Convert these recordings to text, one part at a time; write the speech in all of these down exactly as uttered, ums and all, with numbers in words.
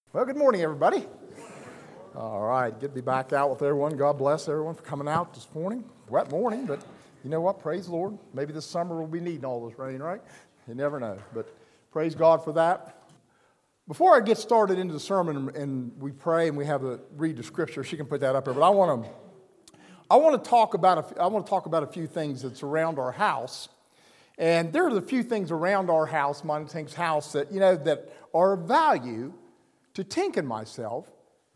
Well, good morning, everybody. All right, good to be back out with everyone. God bless everyone for coming out this morning. Wet morning, but you know what? Praise the Lord. Maybe this summer we'll be needing all this rain, right? You never know, but praise God for that. Before I get started into the sermon and we pray and we have a read the scripture, she can put that up there. But I want to, I want to talk about a, I want to talk about a few things that's around our house, and there are a few things around our house, Montague's house, that you know that are of value to Tink and myself,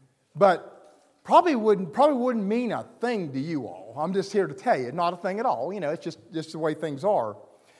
but probably wouldn't probably wouldn't mean a thing to you all. I'm just here to tell you, not a thing at all. You know, it's just, just the way things are.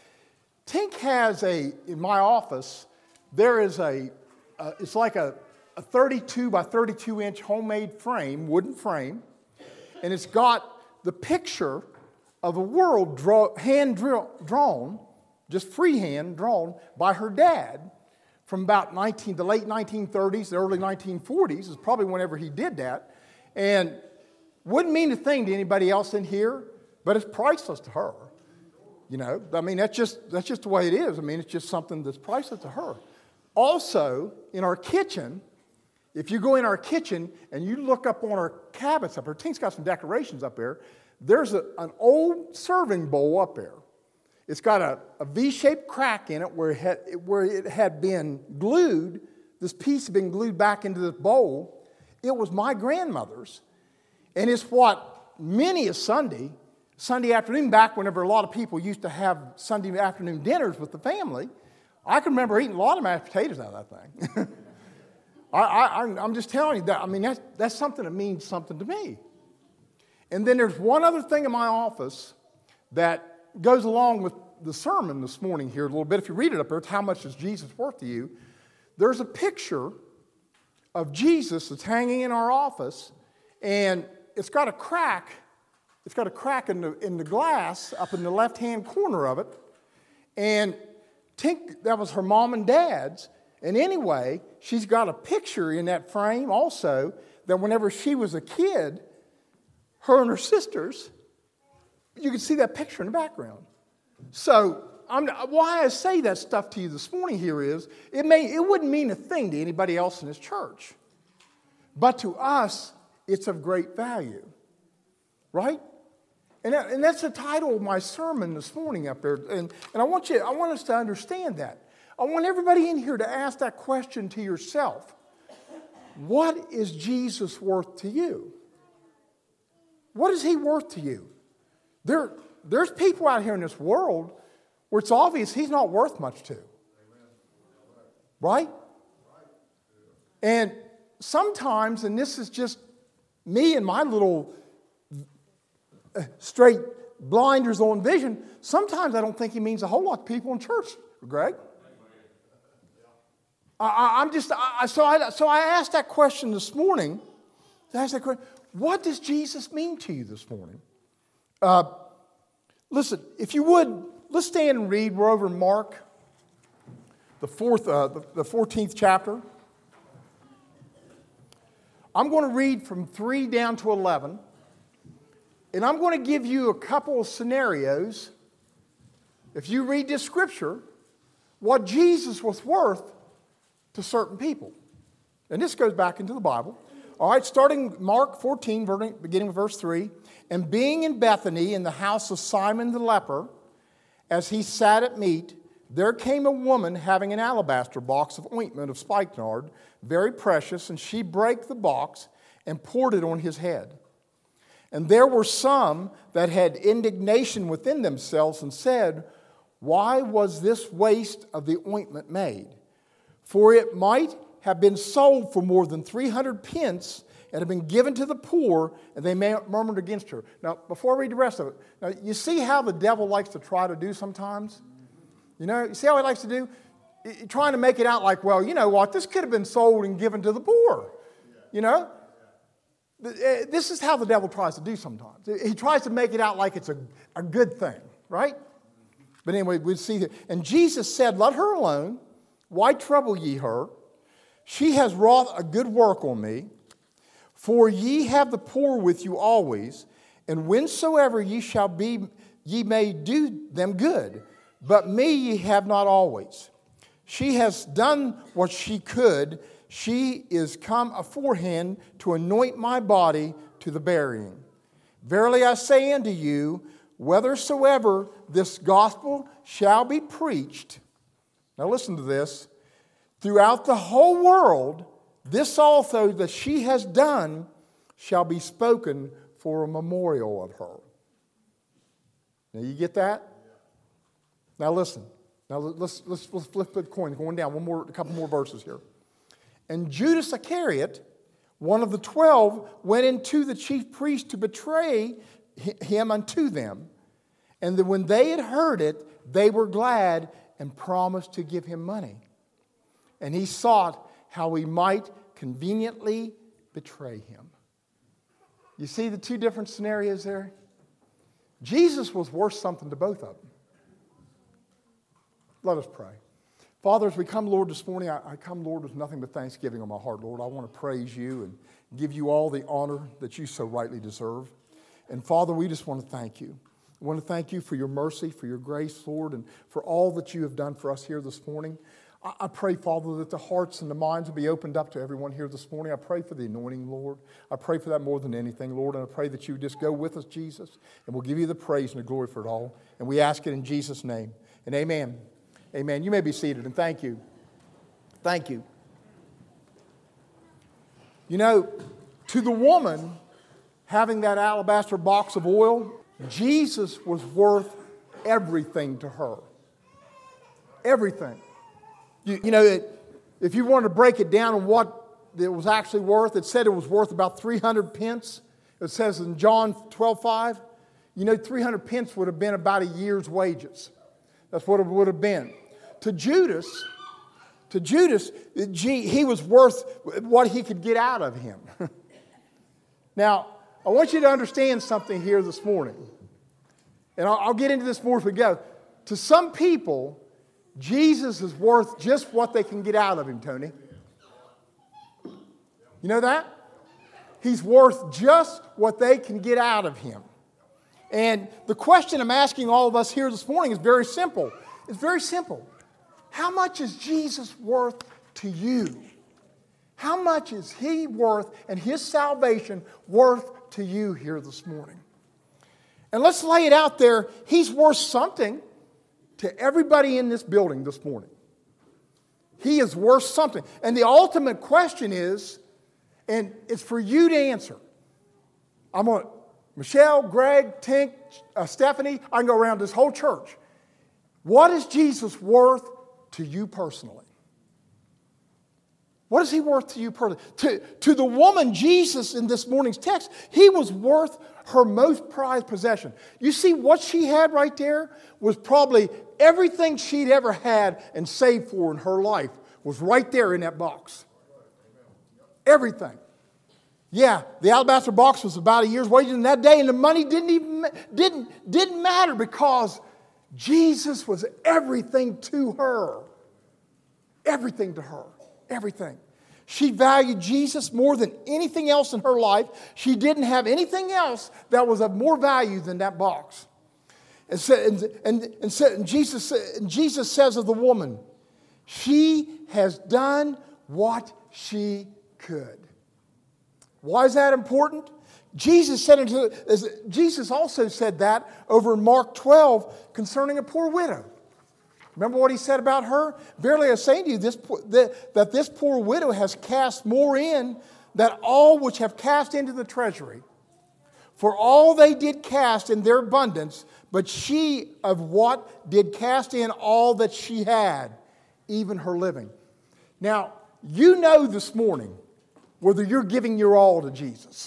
Tink has a, in my office, there is a, uh, it's like a, a thirty-two by thirty-two inch homemade frame, wooden frame, and it's got the picture of a world draw, hand draw, drawn, just freehand drawn by her dad. From about nineteen, the late nineteen thirties, the early nineteen forties is probably whenever he did that. And wouldn't mean a thing to anybody else in here, but it's priceless to her. You know, I mean, that's just that's just the way it is. I mean, it's just something that's priceless to her. Also, in our kitchen, if you go in our kitchen and you look up on our cabinets up there, Tink's got some decorations up there, there's a, an old serving bowl up there. It's got a, a V-shaped crack in it where it, had, where it had been glued. This piece had been glued back into this bowl. It was my grandmother's. And it's what many a Sunday, Sunday afternoon, back whenever a lot of people used to have Sunday afternoon dinners with the family, I can remember eating a lot of mashed potatoes out of that thing. I, I, I'm just telling you that. I mean, that's, that's something that means something to me. And then there's one other thing in my office that goes along with the sermon this morning here a little bit. If you read it up there, it's how much is Jesus worth to you? There's a picture of Jesus that's hanging in our office, and it's got a crack. It's got a crack in the in the glass up in the left-hand corner of it. And Tink, that was her mom and dad's. And anyway, she's got a picture in that frame also that whenever she was a kid, her and her sisters, you can see that picture in the background. So I'm, why I say that stuff to you this morning here is, it may it wouldn't mean a thing to anybody else in this church. But to us, it's of great value. Right? And, that, and that's the title of my sermon this morning up there. And, and I want you, I want us to understand that. I want everybody in here to ask that question to yourself. What is Jesus worth to you? What is he worth to you? There, there's people out here in this world where it's obvious he's not worth much to. Right? And sometimes, and this is just me and my little straight blinders on vision, sometimes I don't think he means a whole lot to people in church, Greg. I, I'm just, I, so, I, so I asked that question this morning. I asked that question, what does Jesus mean to you this morning? Uh, listen, if you would, let's stand and read. We're over in Mark, the fourth, uh, the, the fourteenth chapter. I'm going to read from three down to eleven, and I'm going to give you a couple of scenarios. If you read this scripture, what Jesus was worth to certain people, and this goes back into the Bible. All right, starting Mark fourteen, beginning with verse three. And being in Bethany in the house of Simon the leper, as he sat at meat, there came a woman having an alabaster box of ointment of spikenard, very precious, and she brake the box and poured it on his head. And there were some that had indignation within themselves and said, why was this waste of the ointment made? For it might have been sold for more than three hundred pence and have been given to the poor, and they murmured against her. Now, before I read the rest of it, now you see how the devil likes to try to do sometimes? You know, you see how he likes to do? He's trying to make it out like, well, you know what, this could have been sold and given to the poor. You know? This is how the devil tries to do sometimes. He tries to make it out like it's a, a good thing, right? But anyway, we see that. And Jesus said, let her alone. Why trouble ye her? She has wrought a good work on me. For ye have the poor with you always, and whensoever ye shall be, ye may do them good. But me ye have not always. She has done what she could. She is come aforehand to anoint my body to the burying. Verily I say unto you, whithersoever this gospel shall be preached, now listen to this, throughout the whole world, this also that she has done shall be spoken for a memorial of her. Now you get that? Now listen. Now let's let's, let's flip the coin, going down one more, a couple more verses here. And Judas Iscariot, one of the twelve, went into the chief priests to betray him unto them. And that when they had heard it, they were glad and promised to give him money. And he sought how he might conveniently betray him. You see the two different scenarios there? Jesus was worth something to both of them. Let us pray. Father, as we come, Lord, this morning, I, I come, Lord, with nothing but thanksgiving on my heart, Lord. I want to praise you and give you all the honor that you so rightly deserve. And Father, we just want to thank you. I want to thank you for your mercy, for your grace, Lord, and for all that you have done for us here this morning. I, I pray, Father, that the hearts and the minds will be opened up to everyone here this morning. I pray for the anointing, Lord. I pray for that more than anything, Lord, and I pray that you just go with us, Jesus, and we'll give you the praise and the glory for it all. And we ask it in Jesus' name. And amen. Amen. You may be seated, and thank you. Thank you. You know, to the woman having that alabaster box of oil, Jesus was worth everything to her. Everything. You, you know, it, if you wanted to break it down on what it was actually worth, it said it was worth about three hundred pence. It says in John twelve five, you know, three hundred pence would have been about a year's wages. That's what it would have been. To Judas, to Judas, he was worth what he could get out of him. Now, I want you to understand something here this morning. And I'll, I'll get into this more as we go. To some people, Jesus is worth just what they can get out of him, Tony. You know that? He's worth just what they can get out of him. And the question I'm asking all of us here this morning is very simple. It's very simple. How much is Jesus worth to you? How much is he worth and his salvation worth to you here this morning? And let's lay it out there. He's worth something to everybody in this building this morning. He is worth something. And the ultimate question is, and it's for you to answer. I'm going to, Michelle, Greg, Tink, uh, Stephanie, I can go around this whole church. What is Jesus worth to you personally? What is he worth to you personally? To, to the woman, Jesus, in this morning's text, he was worth her most prized possession. You see, what she had right there was probably everything she'd ever had and saved for in her life was right there in that box. Everything. Yeah, the alabaster box was about a year's wages in that day, and the money didn't even didn't, didn't matter because Jesus was everything to her. Everything to her. Everything. She valued Jesus more than anything else in her life. She didn't have anything else that was of more value than that box. And, so, and, and, and, so, and, Jesus, and Jesus says of the woman, she has done what she could. Why is that important? Jesus said into, Jesus also said that over in Mark twelve concerning a poor widow. Remember what he said about her? Verily I say to you, this, that, that this poor widow has cast more in than all which have cast into the treasury. For all they did cast in their abundance, but she of what did cast in all that she had, even her living. Now, you know this morning whether you're giving your all to Jesus.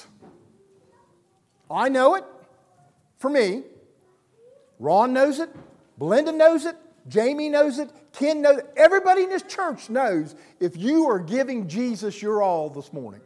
I know it. For me. Ron knows it. Belinda knows it. Jamie knows it. Ken knows it. Everybody in this church knows if you are giving Jesus your all this morning.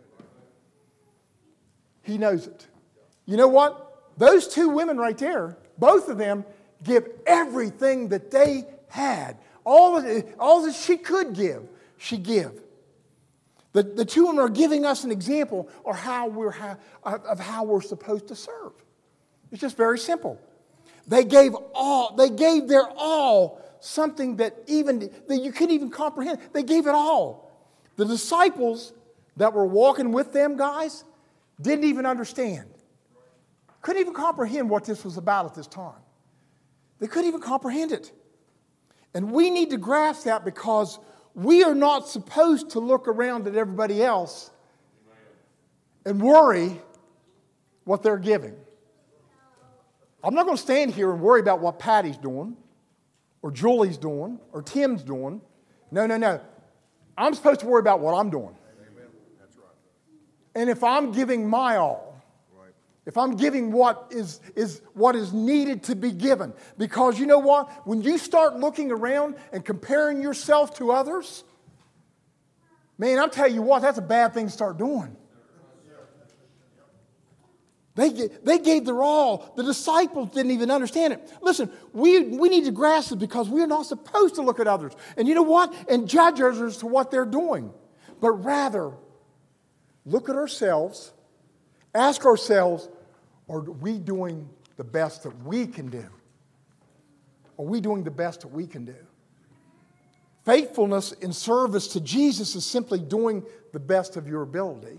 He knows it. You know what? Those two women right there, both of them give everything that they had. All that, all that she could give, she give. The, the two of them are giving us an example of how, we're, of how we're supposed to serve. It's just very simple. They gave all, they gave their all, something that even that you couldn't even comprehend. They gave it all. The disciples that were walking with them, guys, didn't even understand. Couldn't even comprehend what this was about at this time. They couldn't even comprehend it. And we need to grasp that because we are not supposed to look around at everybody else and worry what they're giving. I'm not going to stand here and worry about what Patty's doing or Julie's doing or Tim's doing. No, no, no. I'm supposed to worry about what I'm doing. Amen. That's right. And if I'm giving my all, Right. if I'm giving what is, is what is needed to be given. Because you know what? When you start looking around and comparing yourself to others, man, I'll tell you what, that's a bad thing to start doing. They, they gave their all. The disciples didn't even understand it. Listen, we, we need to grasp it because we are not supposed to look at others. And you know what? And judge others as to what they're doing. But rather, look at ourselves, ask ourselves, are we doing the best that we can do? Are we doing the best that we can do? Faithfulness in service to Jesus is simply doing the best of your ability.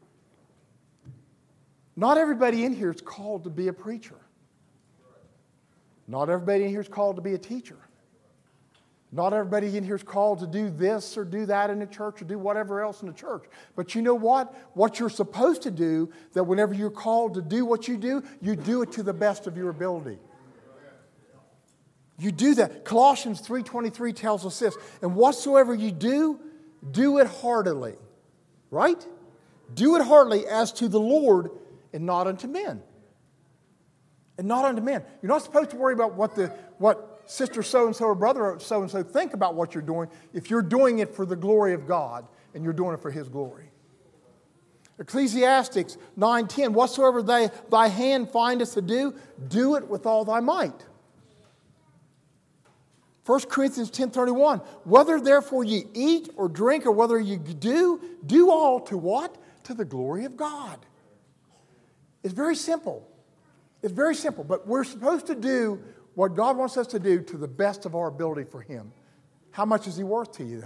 Not everybody in here is called to be a preacher. Not everybody in here is called to be a teacher. Not everybody in here is called to do this or do that in the church or do whatever else in the church. But you know what? What you're supposed to do, that whenever you're called to do what you do, you do it to the best of your ability. You do that. Colossians three twenty-three tells us this, and whatsoever you do, do it heartily. Right? Do it heartily as to the Lord and not unto men. And not unto men. You're not supposed to worry about what the what sister so-and-so or brother so-and-so think about what you're doing if you're doing it for the glory of God and you're doing it for His glory. Ecclesiastes nine ten, whatsoever thy, thy hand findeth to do, do it with all thy might. First Corinthians ten thirty-one, whether therefore ye eat or drink or whether you do, do all to what? To the glory of God. It's very simple. It's very simple. But we're supposed to do what God wants us to do to the best of our ability for Him. How much is He worth to you, though?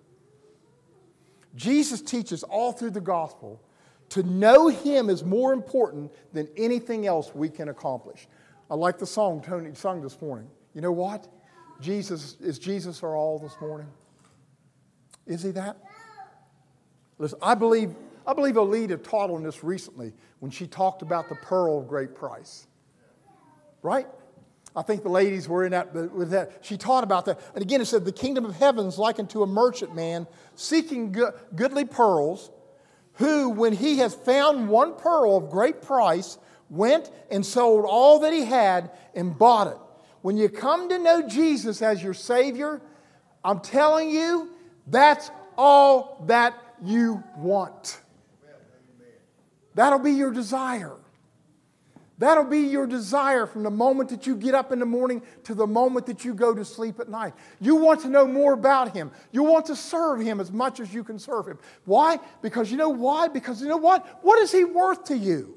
Jesus teaches all through the gospel to know Him is more important than anything else we can accomplish. I like the song Tony sung this morning. You know what? Jesus, is Jesus our all this morning? Is He that? Listen, I believe... I believe Alita taught on this recently when she talked about the pearl of great price. Right? I think the ladies were in that with that. She taught about that. And again, it said, the kingdom of heaven is likened to a merchant man seeking go- goodly pearls, who, when he has found one pearl of great price, went and sold all that he had and bought it. When you come to know Jesus as your Savior, I'm telling you, that's all that you want. That'll be your desire. That'll be your desire from the moment that you get up in the morning to the moment that you go to sleep at night. You want to know more about Him. You want to serve Him as much as you can serve Him. Why? Because you know why? Because you know what? What is He worth to you?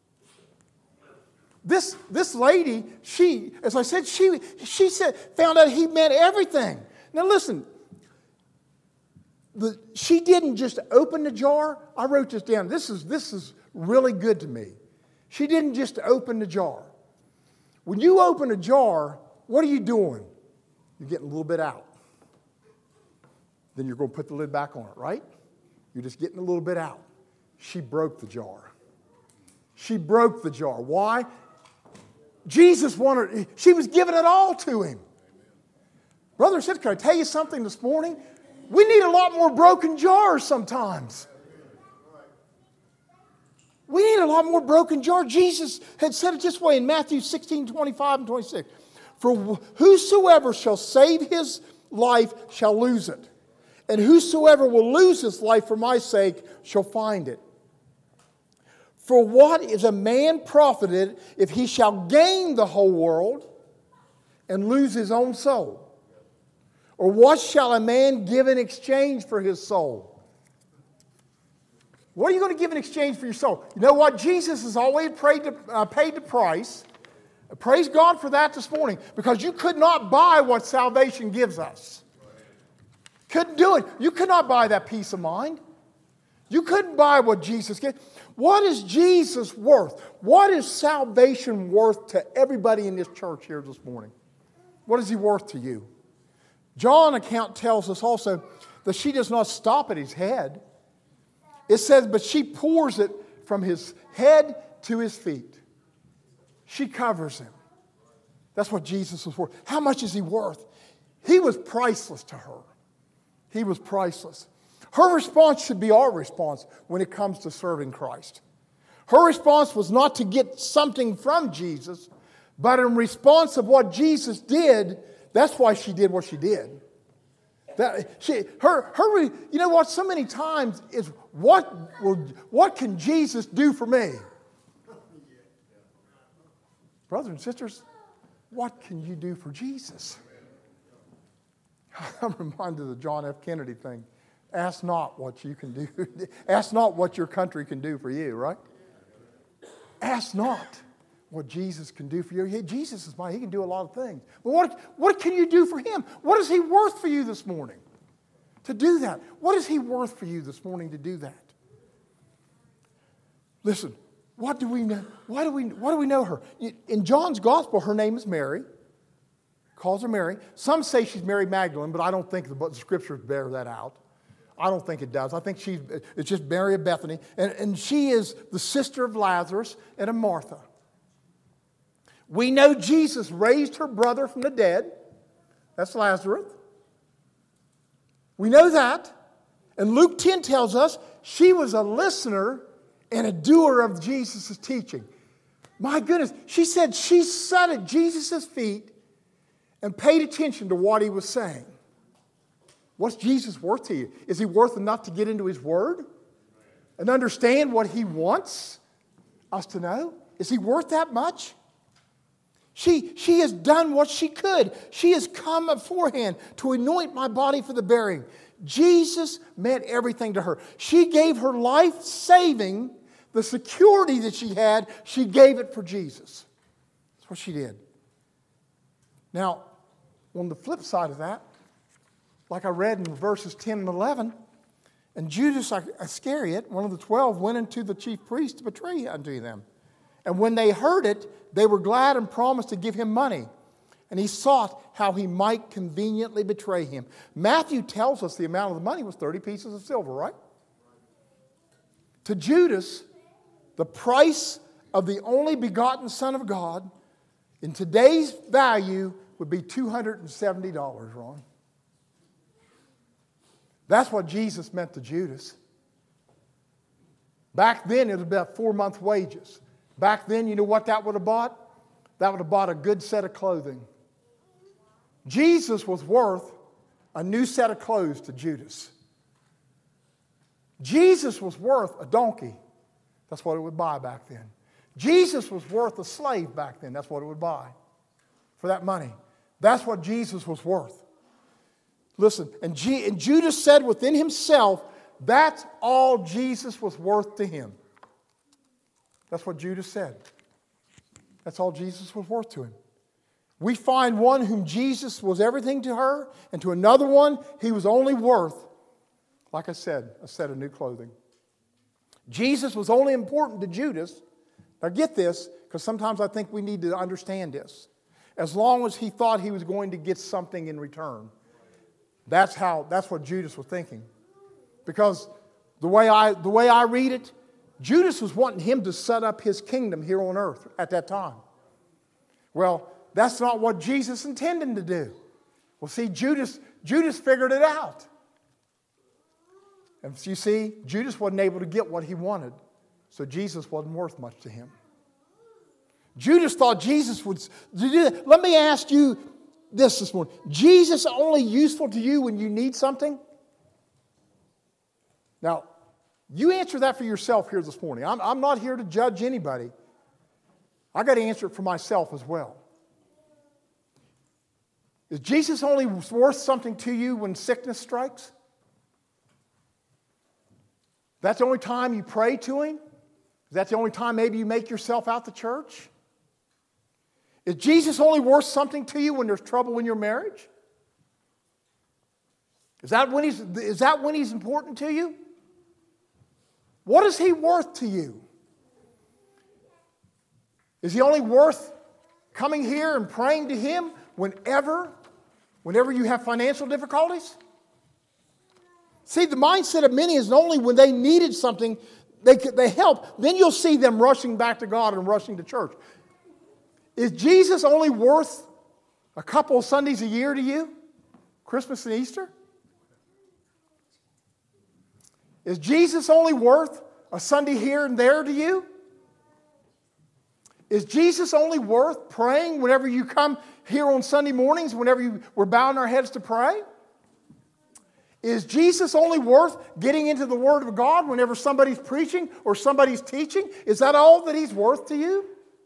This, this lady, she, as I said, she, she said, found out He meant everything. Now listen, the, she didn't just open the jar. I wrote this down. This is, this is really good to me. She didn't just open the jar. When you open a jar, what are you doing? You're getting a little bit out. Then you're going to put the lid back on it, right? You're just getting a little bit out. She broke the jar. She broke the jar. Why? Jesus wanted, she was giving it all to Him. Brother and sister, can I tell you something this morning? We need a lot more broken jars sometimes. We need a lot more broken jars. Jesus had said it this way in Matthew sixteen, twenty-five and twenty-six. For whosoever shall save his life shall lose it. And whosoever will lose his life for my sake shall find it. For what is a man profited if he shall gain the whole world and lose his own soul? Or what shall a man give in exchange for his soul? What are you going to give in exchange for your soul? You know what? Jesus has always paid the, uh, paid the price. Praise God for that this morning. Because you could not buy what salvation gives us. Couldn't do it. You could not buy that peace of mind. You couldn't buy what Jesus gave. What is Jesus worth? What is salvation worth to everybody in this church here this morning? What is he worth to you? John's account tells us also that she does not stop at his head. It says, but she pours it from his head to his feet. She covers him. That's what Jesus was worth. How much is he worth? He was priceless to her. He was priceless. Her response should be our response when it comes to serving Christ. Her response was not to get something from Jesus, but in response of what Jesus did, that's why she did what she did. That she, her, her, you know what? So many times is what will, what can Jesus do for me? Brothers and sisters, what can you do for Jesus? I'm reminded of the John F. Kennedy thing. Ask not what you can do. Ask not what your country can do for you, right? Ask not what Jesus can do for you. Hey, Jesus is mine. He can do a lot of things. But what, what can you do for him? What is he worth for you this morning to do that? What is he worth for you this morning to do that? Listen, what do we know? Why do we, why do we know her? In John's gospel, her name is Mary. Calls her Mary. Some say she's Mary Magdalene, but I don't think the, the scriptures bear that out. I don't think it does. I think she, it's just Mary of Bethany. And, and she is the sister of Lazarus and of Martha. We know Jesus raised her brother from the dead. That's Lazarus. We know that. And Luke ten tells us she was a listener and a doer of Jesus' teaching. My goodness, she said she sat at Jesus' feet and paid attention to what he was saying. What's Jesus worth to you? Is he worth enough to get into his word and understand what he wants us to know? Is he worth that much? She, she has done what she could. She has come beforehand to anoint my body for the burying. Jesus meant everything to her. She gave her life saving, the security that she had, she gave it for Jesus. That's what she did. Now, on the flip side of that, like I read in verses ten and eleven, and Judas Iscariot, one of the twelve, went into the chief priest to betray unto them. And when they heard it, they were glad and promised to give him money. And he sought how he might conveniently betray him. Matthew tells us the amount of the money was thirty pieces of silver, right? To Judas, the price of the only begotten Son of God in today's value would be two hundred seventy dollars, Ron. That's what Jesus meant to Judas. Back then, it was about four months' wages. Back then, you know what that would have bought? That would have bought a good set of clothing. Jesus was worth a new set of clothes to Judas. Jesus was worth a donkey. That's what it would buy back then. Jesus was worth a slave back then. That's what it would buy for that money. That's what Jesus was worth. Listen, and, G- and Judas said within himself, that's all Jesus was worth to him. That's what Judas said. That's all Jesus was worth to him. We find one whom Jesus was everything to her, and to another one, he was only worth, like I said, a set of new clothing. Jesus was only important to Judas. Now get this, because sometimes I think we need to understand this. As long as he thought he was going to get something in return. That's how, that's what Judas was thinking. Because the way I, the way I read it, Judas was wanting him to set up his kingdom here on earth at that time. Well, that's not what Jesus intended to do. Well, see, Judas, Judas figured it out. And you see, Judas wasn't able to get what he wanted. So Jesus wasn't worth much to him. Judas thought Jesus would do that. Let me ask you this this morning. Jesus only useful to you when you need something? Now, you answer that for yourself here this morning. I'm, I'm not here to judge anybody. I got to answer it for myself as well. Is Jesus only worth something to you when sickness strikes? That's the only time you pray to him? Is that the only time maybe you make yourself out to church? Is Jesus only worth something to you when there's trouble in your marriage? Is that when he's, is that when he's important to you? What is he worth to you? Is he only worth coming here and praying to him whenever, whenever you have financial difficulties? See, the mindset of many is only when they needed something, they, they help, then you'll see them rushing back to God and rushing to church. Is Jesus only worth a couple of Sundays a year to you? Christmas and Easter? Is Jesus only worth a Sunday here and there to you? Is Jesus only worth praying whenever you come here on Sunday mornings, whenever you, we're bowing our heads to pray? Is Jesus only worth getting into the Word of God whenever somebody's preaching or somebody's teaching? Is that all that He's worth to you?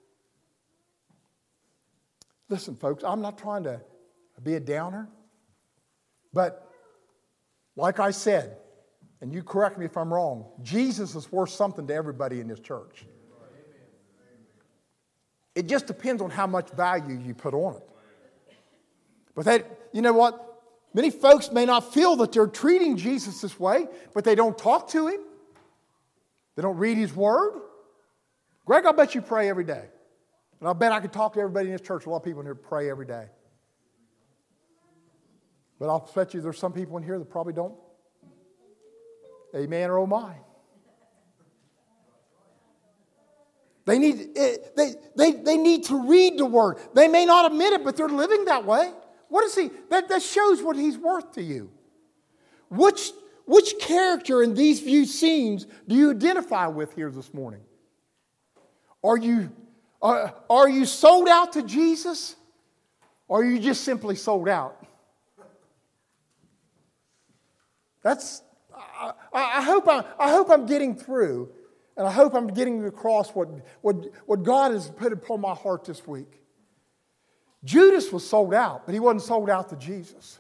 Listen, folks, I'm not trying to be a downer, but like I said, and you correct me if I'm wrong, Jesus is worth something to everybody in this church. It just depends on how much value you put on it. But that, you know what? Many folks may not feel that they're treating Jesus this way, but they don't talk to Him. They don't read His Word. Greg, I'll bet you pray every day. And I'll bet I could talk to everybody in this church. A lot of people in here pray every day. But I'll bet you there's some people in here that probably don't. Amen or oh my. They need, they, they, they need to read the Word. They may not admit it, but they're living that way. What is he? That, that shows what he's worth to you. Which, which character in these few scenes do you identify with here this morning? Are you, are, are you sold out to Jesus? Or are you just simply sold out? That's, I, I, hope, I, I hope I'm getting through. And I hope I'm getting across what, what, what God has put upon my heart this week. Judas was sold out, but he wasn't sold out to Jesus.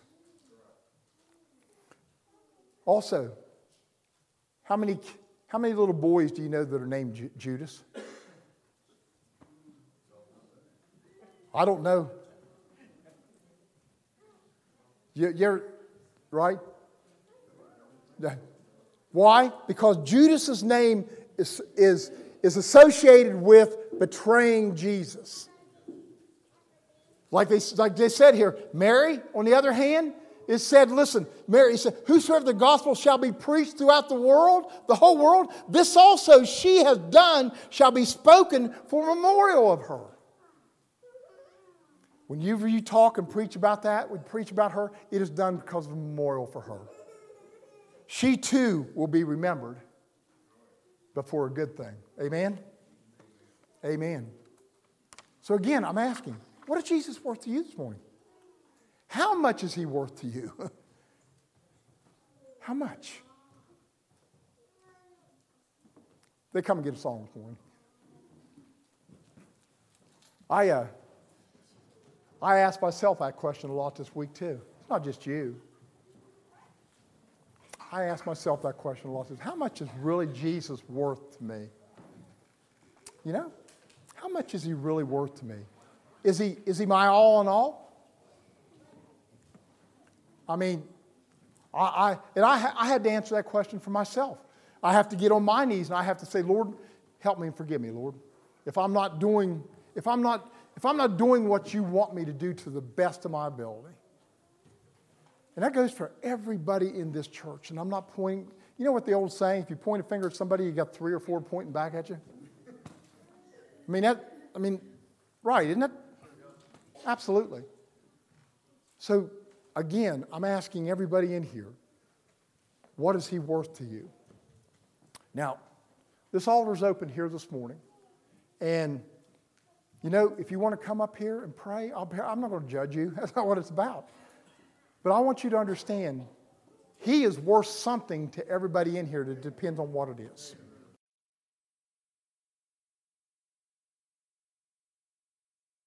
Also, how many, how many little boys do you know that are named Ju- Judas? I don't know. You, you're right? Why? Because Judas's name is, is, is associated with betraying Jesus. Like they, like they said here, Mary, on the other hand, it said, listen, Mary said, whosoever the gospel shall be preached throughout the world, the whole world, this also she has done shall be spoken for memorial of her. Whenever you talk and preach about that, we preach about her, it is done because of a memorial for her. She too will be remembered, but for a good thing. Amen? Amen. So again, I'm asking, what is Jesus worth to you this morning? How much is He worth to you? How much? They come and get a song this morning. I, uh, I asked myself that question a lot this week too. It's not just you. I asked myself that question a lot. How much is really Jesus worth to me? You know, how much is He really worth to me? Is he, is he my all in all? I mean, I, I and I, I had to answer that question for myself. I have to get on my knees and I have to say, Lord, help me and forgive me, Lord. If I'm not doing, if I'm not, if I'm not doing what you want me to do to the best of my ability. And that goes for everybody in this church. And I'm not pointing, you know what the old saying, if you point a finger at somebody, you got three or four pointing back at you? I mean, that, I mean, right, isn't it? Absolutely. So, again, I'm asking everybody in here, what is He worth to you? Now, this altar's open here this morning. And, you know, if you want to come up here and pray, I'll be, I'm not going to judge you. That's not what it's about. But I want you to understand, He is worth something to everybody in here. It depends on what it is.